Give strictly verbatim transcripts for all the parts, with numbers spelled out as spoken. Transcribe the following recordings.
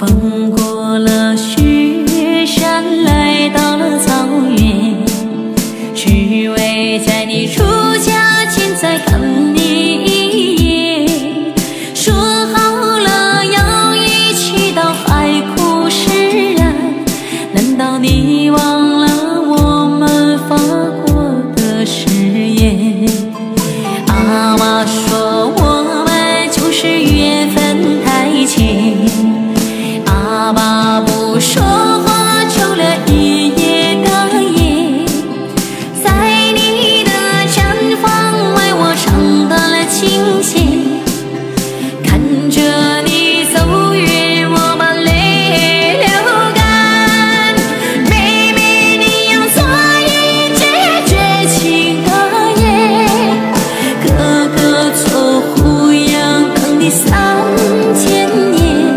翻过了雪山，来到了草原，只为在你出嫁前再看你一眼。说好了要一起到海枯石烂，难道你忘了我们发过的誓言？阿妈说我们就是缘分太浅，阿爸不说话，抽了一夜的烟，在你的毡房为我唱断了琴弦，看着你走远，我把泪流干。妹妹，你要做一句绝情的言，哥哥做胡杨等你三千年。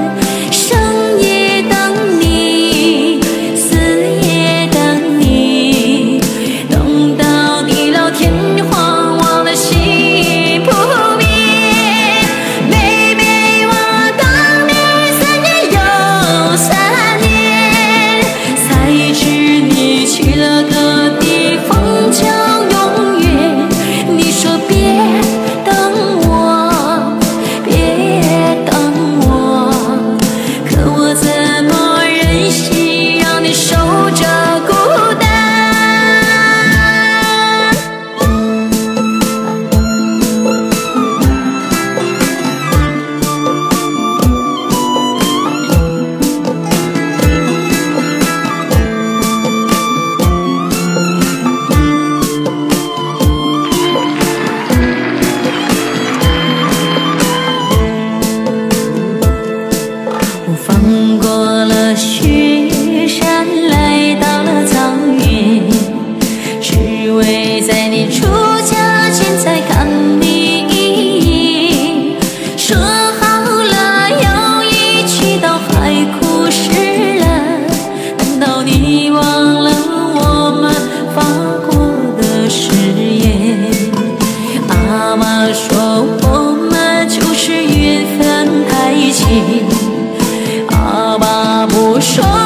翻过了雪山，来到了草原，只为在你出嫁前再看你一眼。说好了要一起到海枯石烂，难道你忘了我们发过的誓言？阿妈说我们就是缘分太浅，阿爸不说